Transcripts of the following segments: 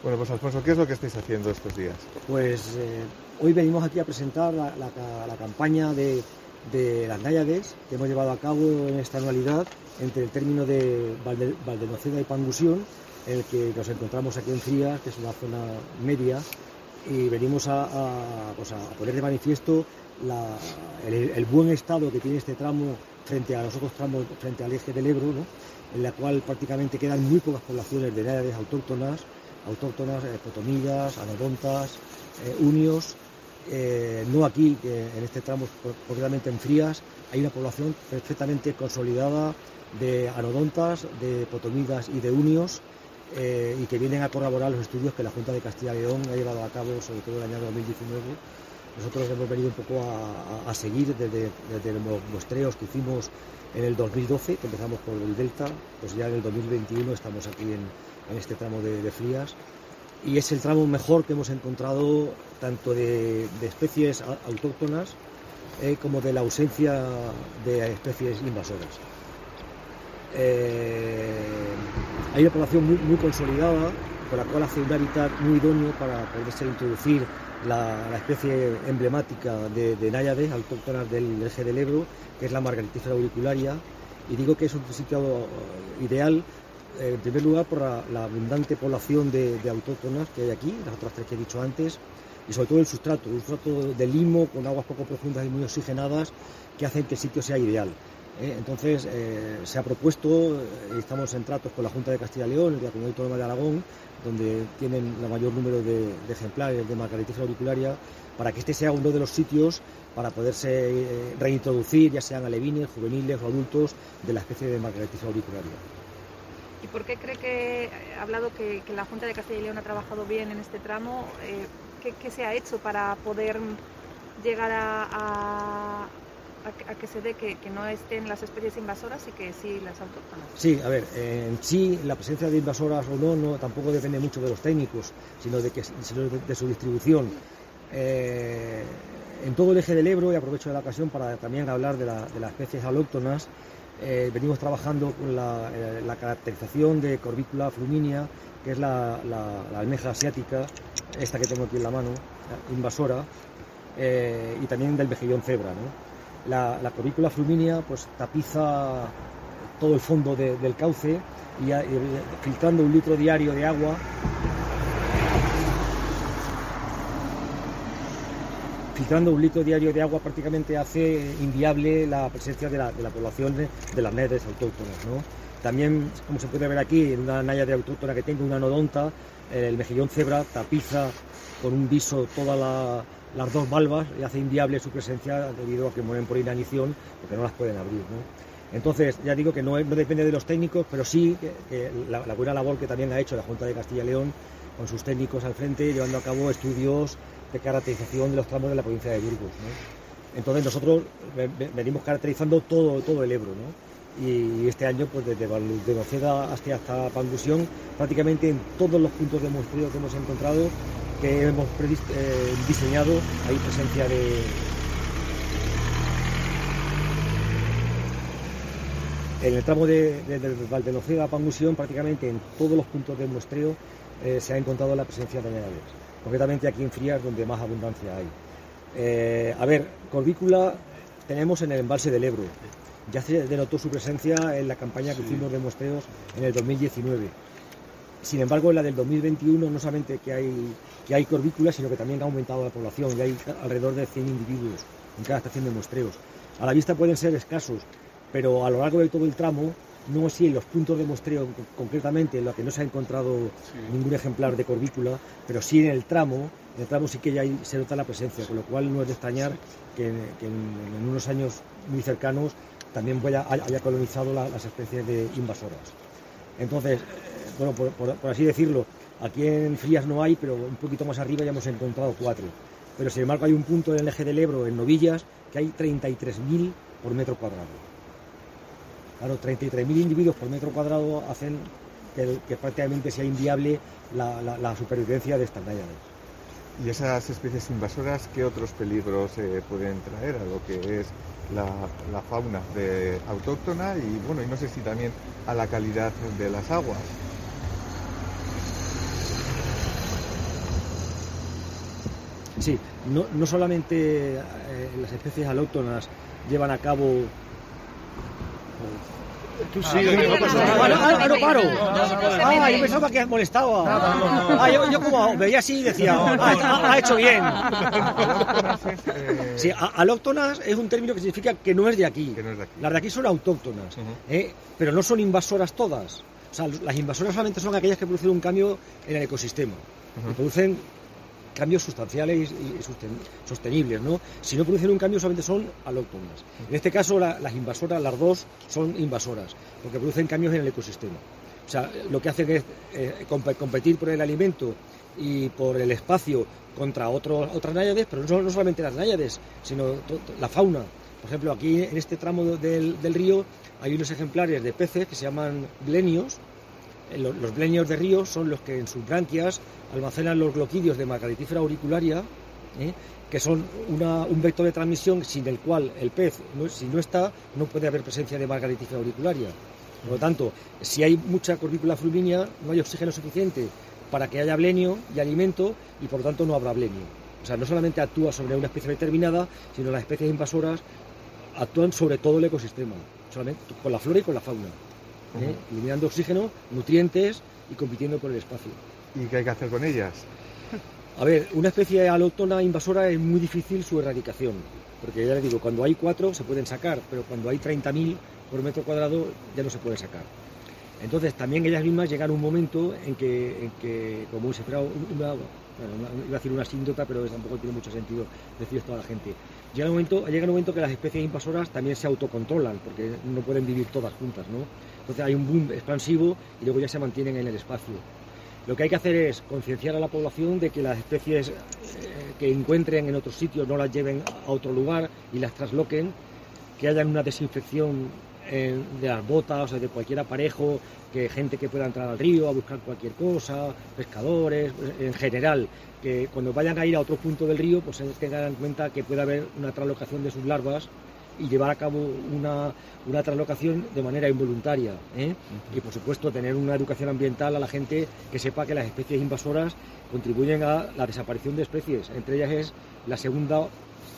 Bueno, pues Alfonso, ¿qué es lo que estáis haciendo estos días? Pues hoy venimos aquí a presentar la campaña de las náyades que hemos llevado a cabo en esta anualidad entre el término de Valdenoceda y Pangusión, en el que nos encontramos aquí en Frías, que es una zona media, y venimos a poner de manifiesto el buen estado que tiene este tramo frente a los otros tramos, frente al eje del Ebro, ¿no? En la cual prácticamente quedan muy pocas poblaciones de náyades autóctonas, potomillas, anodontas, unios. No aquí, en este tramo, concretamente en Frías, hay una población perfectamente consolidada de anodontas, de potomillas y de unios, y que vienen a corroborar los estudios que la Junta de Castilla y León ha llevado a cabo, sobre todo en el año 2019. Nosotros hemos venido un poco a seguir desde los muestreos que hicimos en el 2012, que empezamos por el Delta, pues ya en el 2021 estamos aquí en este tramo de Frías, y es el tramo mejor que hemos encontrado tanto de especies autóctonas como de la ausencia de especies invasoras. Hay una población muy consolidada, con la cual hace un hábitat muy idóneo para poderse introducir la especie emblemática de náyades autóctonas del eje del Ebro, que es la Margaritifera auricularia, y digo que es un sitio ideal, en primer lugar por la abundante población de autóctonas que hay aquí, las otras tres que he dicho antes, y sobre todo el sustrato de limo con aguas poco profundas y muy oxigenadas, que hacen que el sitio sea ideal. Entonces se ha propuesto, estamos en tratos con la Junta de Castilla y León y la Comunidad Autónoma de Aragón, donde tienen el mayor número de ejemplares de Margaritifera auricularia, para que este sea uno de los sitios para poderse reintroducir, ya sean alevines, juveniles o adultos, de la especie de Margaritifera auricularia. ¿Y por qué cree que, ha hablado que la Junta de Castilla y León ha trabajado bien en este tramo? ¿Qué se ha hecho para poder llegar a que se dé que no estén las especies invasoras y que sí las autóctonas? Sí, a ver, en sí la presencia de invasoras o no tampoco depende mucho de los técnicos, sino de su distribución. En todo el eje del Ebro, y aprovecho la ocasión para también hablar de las especies alóctonas, venimos trabajando con la caracterización de Corbicula fluminia, que es la almeja asiática, esta que tengo aquí en la mano, invasora, y también del mejillón cebra, ¿no? La Corbicula fluminia pues tapiza todo el fondo del cauce y filtrando 1 litro diario de agua. Filtrando 1 litro diario de agua prácticamente hace inviable la presencia de la población de las náyades autóctonas, ¿no? También, como se puede ver aquí, en una náyade autóctona que tengo, una anodonta, el mejillón cebra tapiza con un viso todas las dos valvas y hace inviable su presencia debido a que mueren por inanición, porque no las pueden abrir, ¿no? Entonces, ya digo que no depende de los técnicos, pero sí que la buena labor que también ha hecho la Junta de Castilla y León con sus técnicos al frente, llevando a cabo estudios de caracterización de los tramos de la provincia de Burgos, ¿no? Entonces nosotros venimos caracterizando todo el Ebro, ¿no? Y este año, pues desde Valdenoceda hasta Pangusión, prácticamente en todos los puntos de muestreo que hemos encontrado, que hemos diseñado, hay presencia de... En el tramo de Valdenoceda a Pangusión, prácticamente en todos los puntos de muestreo se ha encontrado la presencia de náyades, concretamente aquí en Frías, donde más abundancia hay. Corbicula tenemos en el embalse del Ebro. Ya se denotó su presencia en la campaña que hicimos de muestreos en el 2019. Sin embargo, en la del 2021 no solamente que hay corbícula, sino que también ha aumentado la población y hay alrededor de 100 individuos en cada estación de muestreos. A la vista pueden ser escasos, pero a lo largo de todo el tramo, no así en los puntos de muestreo concretamente, en los que no se ha encontrado ningún ejemplar de corbícula, pero sí en el tramo sí que ya se nota la presencia, con lo cual no es de extrañar que en unos años muy cercanos también haya colonizado las especies de invasoras. Entonces, bueno, por así decirlo, aquí en Frías no hay, pero un poquito más arriba ya hemos encontrado 4. Pero sin embargo hay un punto en el eje del Ebro, en Novillas, que hay 33.000 por metro cuadrado. Claro, 33.000 individuos por metro cuadrado hacen que prácticamente sea inviable la supervivencia de estas náyades. ¿Y esas especies invasoras qué otros peligros pueden traer a lo que es la fauna autóctona y bueno, y no sé si también a la calidad de las aguas? Sí, no solamente las especies alóctonas llevan a cabo... Tú sí, no paro. Yo pensaba que molestaba. Yo como veía así decía, ha hecho bien. Sí, alóctonas es un término que significa que no es de aquí. Las de aquí son autóctonas, pero no son invasoras todas. O sea, las invasoras solamente son aquellas que producen un cambio en el ecosistema. Y producen cambios sustanciales y sostenibles, ¿no? Si no producen un cambio solamente son alóctonas. En este caso las invasoras, las dos son invasoras, porque producen cambios en el ecosistema. O sea, lo que hacen es competir por el alimento y por el espacio contra otras náyades, pero no solamente las náyades, sino la fauna. Por ejemplo, aquí en este tramo del río hay unos ejemplares de peces que se llaman blenios. Los blenios de río son los que en sus branquias almacenan los gloquidios de Margaritifera auricularia, que son un vector de transmisión sin el cual el pez, si no está, no puede haber presencia de Margaritifera auricularia. Por lo tanto, si hay mucha Corbicula fulminea, no hay oxígeno suficiente para que haya blenio y alimento, y por lo tanto no habrá blenio. O sea, no solamente actúa sobre una especie determinada, sino las especies invasoras actúan sobre todo el ecosistema, solamente con la flora y con la fauna. Eliminando oxígeno, nutrientes y compitiendo por el espacio. ¿Y qué hay que hacer con ellas? A ver, una especie alóctona invasora es muy difícil su erradicación, porque ya les digo, cuando hay 4 se pueden sacar, pero cuando hay 30.000 por metro cuadrado ya no se puede sacar. Entonces también ellas mismas llegan a un momento en que como se espera iba a decir una asíndota, pero tampoco tiene mucho sentido decir esto a la gente. Llega un momento que las especies invasoras también se autocontrolan, porque no pueden vivir todas juntas, ¿no? Entonces hay un boom expansivo y luego ya se mantienen en el espacio. Lo que hay que hacer es concienciar a la población de que las especies que encuentren en otros sitios no las lleven a otro lugar y las trasloquen, que haya una desinfección de las botas, o sea, de cualquier aparejo, que gente que pueda entrar al río a buscar cualquier cosa, pescadores, en general, que cuando vayan a ir a otro punto del río, pues tengan en cuenta que puede haber una traslocación de sus larvas y llevar a cabo una traslocación de manera involuntaria, y por supuesto tener una educación ambiental a la gente que sepa que las especies invasoras contribuyen a la desaparición de especies. Entre ellas es la segunda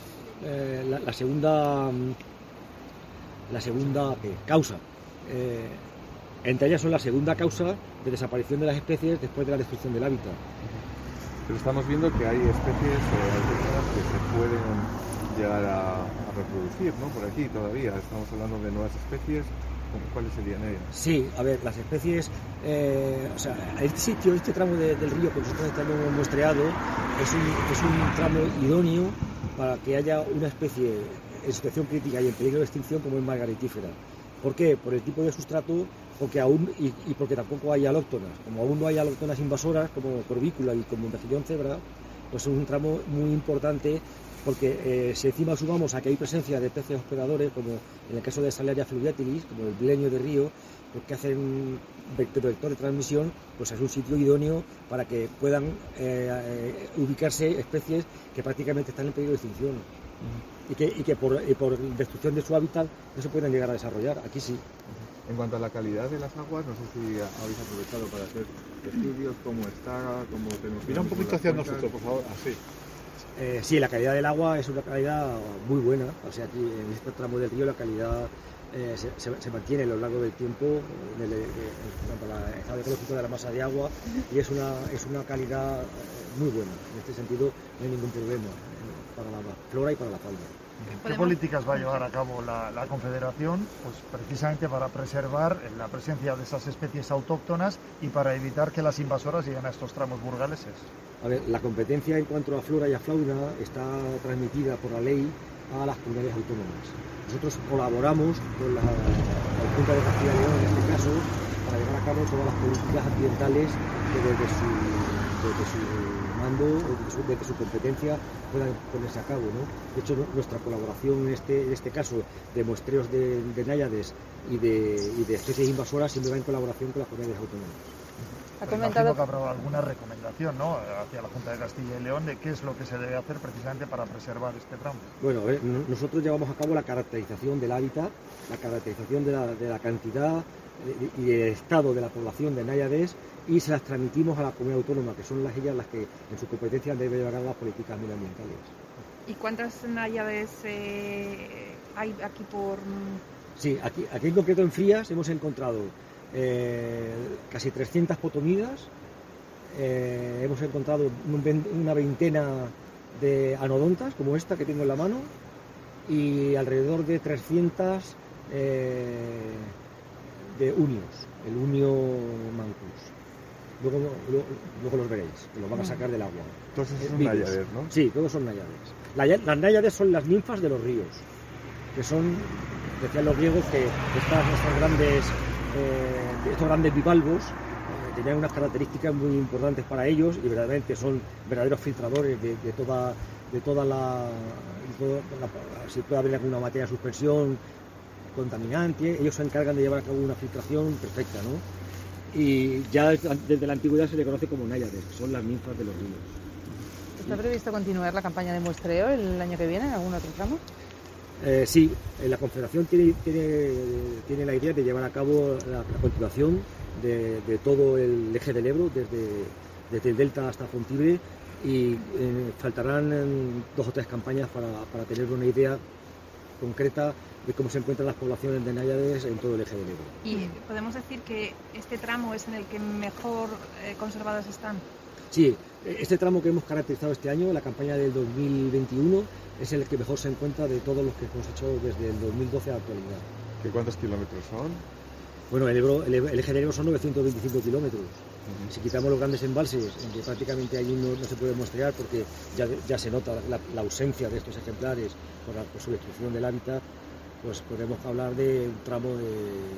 causa. Entre ellas son la segunda causa de desaparición de las especies después de la destrucción del hábitat. Pero estamos viendo que hay especies autóctonas que se pueden llegar a reproducir, ¿no? Por aquí todavía estamos hablando de nuevas especies. ¿Cuáles serían ellas? Sí, a ver, las especies, o sea, este tramo del río que nosotros hemos muestreado es un tramo idóneo para que haya una especie en situación crítica y en peligro de extinción como es Margaritifera. ¿Por qué? Por el tipo de sustrato, porque aún y porque tampoco hay alóctonas. Como aún no hay alóctonas invasoras como Corbicula y como Mejillón cebra, pues es un tramo muy importante, porque si encima sumamos a que hay presencia de peces hospedadores, como en el caso de Salaria fluviatilis, como el blenio de río, pues que hacen un vector de transmisión, pues es un sitio idóneo para que puedan ubicarse especies que prácticamente están en peligro de extinción. Y que por destrucción de su hábitat no se pueden llegar a desarrollar. Aquí sí. En cuanto a la calidad de las aguas, no sé si habéis aprovechado para hacer estudios, cómo está, cómo tenemos... Mira un poquito hacia nosotros, por favor. Así. Sí, la calidad del agua es una calidad muy buena. O sea, aquí en este tramo del río la calidad se mantiene a lo largo del tiempo en cuanto al estado ecológico de la masa de agua, y es una calidad muy buena. En este sentido no hay ningún problema para la flora y para la fauna. ¿Qué políticas va a llevar a cabo la Confederación? Pues precisamente para preservar la presencia de esas especies autóctonas y para evitar que las invasoras lleguen a estos tramos burgaleses. A ver, la competencia en cuanto a flora y a fauna está transmitida por la ley a las comunidades autónomas. Nosotros colaboramos con la Junta de Castilla y León, en este caso, para llevar a cabo todas las políticas ambientales que desde su mando o desde su competencia puedan ponerse a cabo, ¿no? De hecho, nuestra colaboración en este caso de muestreos de náyades y de especies invasoras siempre va en colaboración con las comunidades autónomas. Ha Me comentado imagino que habrá alguna recomendación, ¿no?, hacia la Junta de Castilla y León de qué es lo que se debe hacer precisamente para preservar este tramo. Bueno, nosotros llevamos a cabo la caracterización del hábitat, la caracterización de la cantidad y el estado de la población de náyades, y se las transmitimos a la comunidad autónoma, que son ellas las que en su competencia deben llevar a las políticas medioambientales. ¿Y cuántas náyades hay aquí por...? Sí, aquí en concreto en Frías hemos encontrado casi 300 potomidas, hemos encontrado una veintena de anodontas, como esta que tengo en la mano, y alrededor de 300 de unios, el unio mancus. Luego los veréis, que los van a sacar del agua. Entonces son náyades, ¿no? Sí, todos son náyades. Las náyades son las ninfas de los ríos, que son, decían los griegos, que estos grandes bivalvos tenían unas características muy importantes para ellos, y verdaderamente son verdaderos filtradores de toda si puede haber alguna materia de suspensión contaminante. Ellos se encargan de llevar a cabo una filtración perfecta, ¿no? Y ya desde la antigüedad se le conoce como náyades, que son las ninfas de los ríos. ¿Está previsto continuar la campaña de muestreo el año que viene en algún otro tramo? Sí, la Confederación tiene la idea de llevar a cabo la continuación de todo el eje del Ebro, desde el Delta hasta Fontibre, y faltarán 2 o 3 campañas para tener una idea concreta de cómo se encuentran las poblaciones de náyades en todo el eje del Ebro. ¿Y podemos decir que este tramo es en el que mejor conservadas están? Sí, este tramo que hemos caracterizado este año, la campaña del 2021, es el que mejor se encuentra de todos los que hemos hecho desde el 2012 a la actualidad. ¿Qué cuántos kilómetros son? Bueno, el eje del Ebro son 925 kilómetros. Si quitamos los grandes embalses, en que prácticamente allí no se puede muestrear porque ya se nota la ausencia de estos ejemplares por su destrucción del hábitat, pues podemos hablar de un tramo de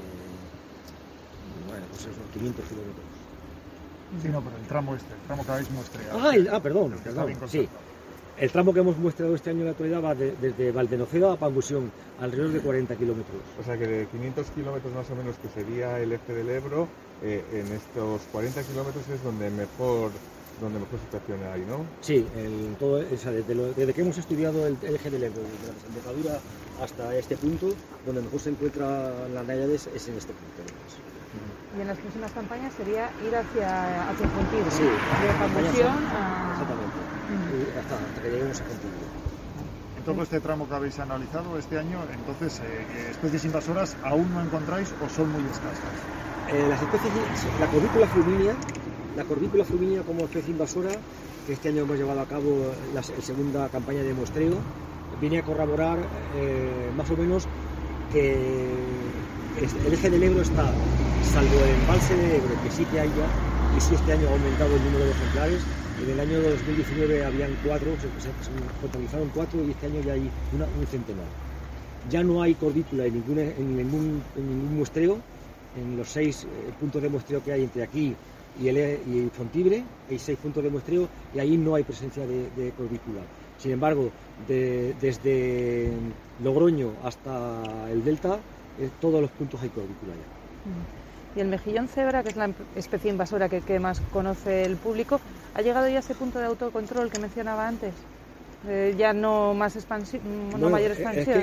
500 kilómetros. Sí, no, pero el tramo que habéis muestreado. Perdón. Sí. El tramo que hemos muestrado este año en la actualidad va desde Valdenoceda a Pangusión, alrededor de 40 kilómetros. O sea que de 500 kilómetros más o menos, que sería el eje del Ebro, en estos 40 kilómetros es donde mejor situación hay, ¿no? Sí, desde que hemos estudiado el eje del Ebro, desde la desembocadura hasta este punto, donde mejor se encuentran las náyades es en este punto. Y en las próximas campañas sería ir hacia Fontibre, sí, de Pangusión exactamente, hasta que lleguemos a Fontibre. En todo este tramo que habéis analizado este año, entonces, ¿especies invasoras aún no encontráis o son muy escasas? Las especies, la corbícula fluminia como especie invasora, que este año hemos llevado a cabo la segunda campaña de muestreo, viene a corroborar más o menos que el eje del Ebro está, salvo el embalse de Ebro, que sí que hay ya, y sí este año ha aumentado el número de ejemplares. En el año 2019 habían 4, se contabilizaron 4, y este año ya hay un centenar. Ya no hay corbícula en ningún muestreo. En los 6 puntos de muestreo que hay entre aquí y Fontibre, hay 6 puntos de muestreo y ahí no hay presencia de corbícula. Sin embargo, desde Logroño hasta el Delta, todos los puntos hay corbícula ya. Y el mejillón cebra, que es la especie invasora que más conoce el público, ¿ha llegado ya a ese punto de autocontrol que mencionaba antes? Ya no más expansión, no mayor expansión.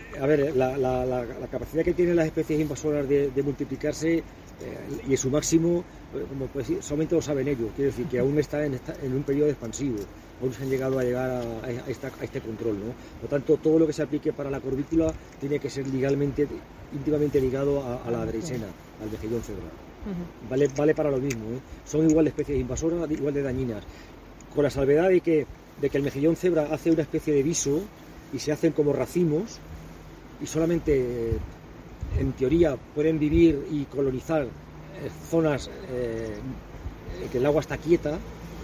La capacidad que tienen las especies invasoras de multiplicarse y en su máximo, como puede decir, solamente lo saben ellos. Quiere decir que aún está en un periodo expansivo, aún se han llegado a llegar a este control, ¿no? Por tanto, todo lo que se aplique para la corbícula tiene que ser íntimamente ligado a la dreisena, al mejillón cebra. Vale para lo mismo, ¿eh? Son igual de especies invasoras, igual de dañinas, con la salvedad de que el mejillón cebra hace una especie de viso y se hacen como racimos, y solamente en teoría pueden vivir y colonizar zonas que el agua está quieta.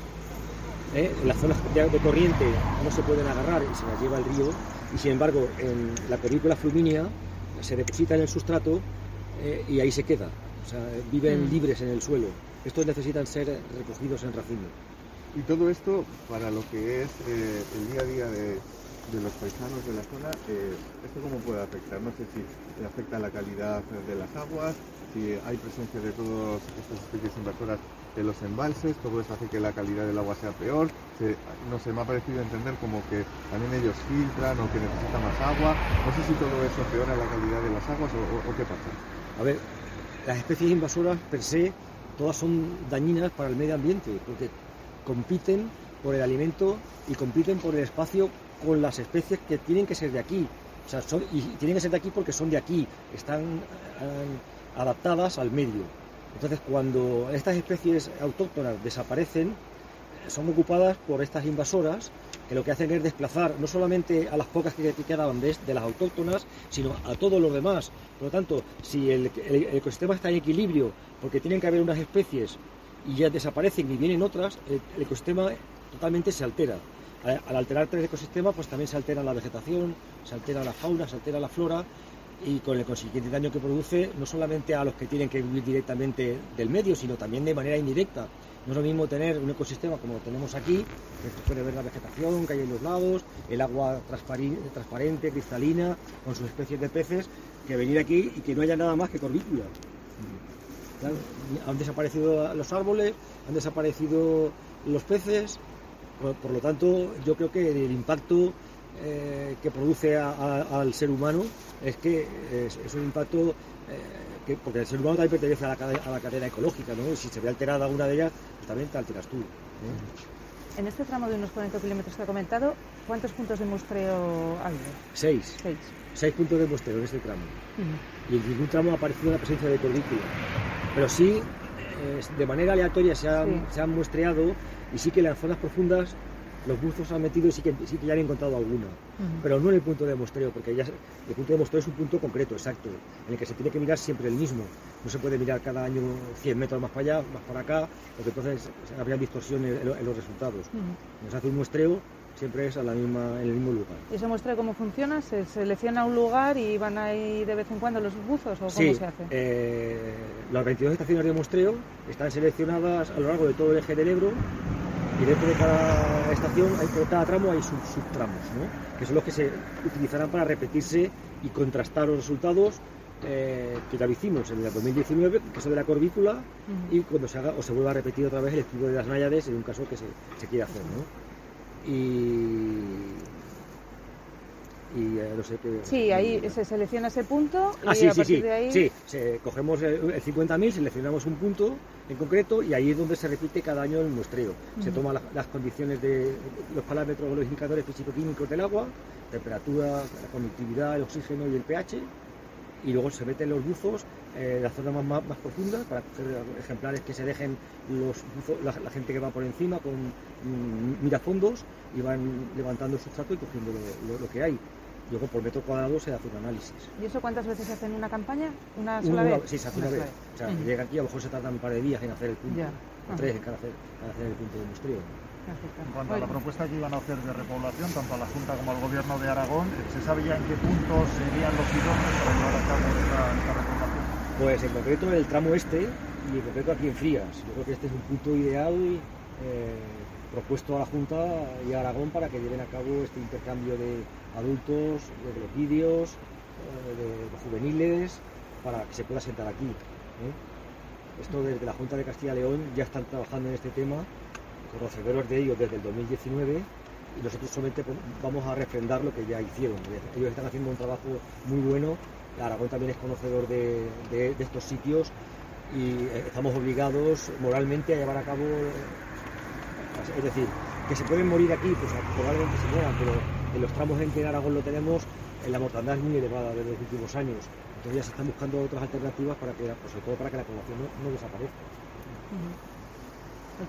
En las zonas de corriente no se pueden agarrar y se las lleva el río, y sin embargo en la corbícula fluminia se deposita en el sustrato y ahí se queda, o sea, viven libres en el suelo. Estos necesitan ser recogidos en racimo. Y todo esto, para lo que es el día a día de los paisanos de la zona, ¿esto cómo puede afectar? No sé si afecta la calidad de las aguas, si hay presencia de todas estas especies invasoras de los embalses, todo eso hace que la calidad del agua sea peor. No sé, me ha parecido entender como que también ellos filtran o que necesitan más agua. No sé si todo eso empeora la calidad de las aguas o qué pasa. A ver, las especies invasoras per se todas son dañinas para el medio ambiente porque compiten por el alimento y compiten por el espacio con las especies que tienen que ser de aquí. O sea, y tienen que ser de aquí porque son de aquí, están adaptadas al medio. Entonces, cuando estas especies autóctonas desaparecen, son ocupadas por estas invasoras que lo que hacen es desplazar no solamente a las pocas que quedaban de las autóctonas, sino a todos los demás. Por lo tanto, si el ecosistema está en equilibrio, porque tienen que haber unas especies y ya desaparecen y vienen otras, el ecosistema totalmente se altera. Al alterarse el ecosistema, pues también se altera la vegetación, se altera la fauna, se altera la flora, y con el consiguiente daño que produce no solamente a los que tienen que vivir directamente del medio, sino también de manera indirecta. No es lo mismo tener un ecosistema como lo tenemos aquí, que se puede ver la vegetación que hay en los lados, el agua transparente, cristalina, con sus especies de peces, que venir aquí y que no haya nada más que corbícula. Claro, han desaparecido los árboles, han desaparecido los peces, por lo tanto yo creo que el impacto que produce al ser humano es que es un impacto porque el ser humano también pertenece a la cadena ecológica, ¿no? Y si se ve alterada una de ellas, pues también te alteras tú, ¿eh? En este tramo de unos 40 kilómetros que ha comentado, ¿cuántos puntos de muestreo ha habido? 6 puntos de muestreo en este tramo. Y en ningún tramo ha aparecido la presencia de corbícula, pero sí de manera aleatoria se han muestreado, y sí que en las zonas profundas los buzos han metido y sí que ya han encontrado alguna, pero no en el punto de muestreo, porque ya el punto de muestreo es un punto concreto, exacto, en el que se tiene que mirar siempre el mismo. No se puede mirar cada año 100 metros más para allá, más para acá, porque entonces habría distorsiones en los resultados. Nos hace un muestreo, siempre es en el mismo lugar. ¿Y ese muestreo cómo funciona? ¿Se selecciona un lugar y van ahí de vez en cuando los buzos o cómo se hace? Las 22 estaciones de muestreo están seleccionadas a lo largo de todo el eje del Ebro, y dentro de cada estación, por cada tramo hay subtramos, ¿no? Que son los que se utilizarán para repetirse y contrastar los resultados que ya lo hicimos en el 2019, que es de la corbícula, y cuando se haga o se vuelva a repetir otra vez el estudio de las náyades en un caso que se quiera hacer, ¿no? No sé qué... Sí, ahí se selecciona ese punto y a partir de ahí... Sí, cogemos el 50.000, seleccionamos un punto en concreto y ahí es donde se repite cada año el muestreo. Se toman las condiciones de los parámetros, los indicadores físico-químicos del agua, temperatura, la conductividad, el oxígeno y el pH, y luego se meten los buzos en las zonas más profundas para coger ejemplares que se dejen los buzos, la gente que va por encima con mirafondos y van levantando el sustrato y cogiendo lo que hay. Luego por metro cuadrado se hace un análisis. ¿Y eso cuántas veces se hace en una campaña? ¿Una sola vez? Sí, se hace una vez. O sea, llega aquí, a lo mejor se tardan un par de días en hacer el punto, o 3 en cada hacer el punto de muestreo. En cuanto a la propuesta que iban a hacer de repoblación, tanto a la Junta como al Gobierno de Aragón, ¿se sabe ya en qué puntos serían los idóneos para llevar a cabo esta repoblación? Pues en concreto en el tramo este, y en concreto aquí en Frías. Yo creo que este es un punto ideal propuesto a la Junta y a Aragón para que lleven a cabo este intercambio de adultos, de los vídeos, de los juveniles, para que se pueda sentar aquí, ¿eh? Esto desde la Junta de Castilla y León ya están trabajando en este tema, conocedores de ellos desde el 2019, y nosotros solamente vamos a refrendar lo que ya hicieron. Ellos están haciendo un trabajo muy bueno. Aragón también es conocedor de estos sitios y estamos obligados moralmente a llevar a cabo, es decir, que se pueden morir aquí, pues probablemente se mueran, pero en los tramos en que en Aragón lo tenemos, la mortandad es muy elevada desde los últimos años. Entonces ya se están buscando otras alternativas para que, pues sobre todo para que la población no desaparezca.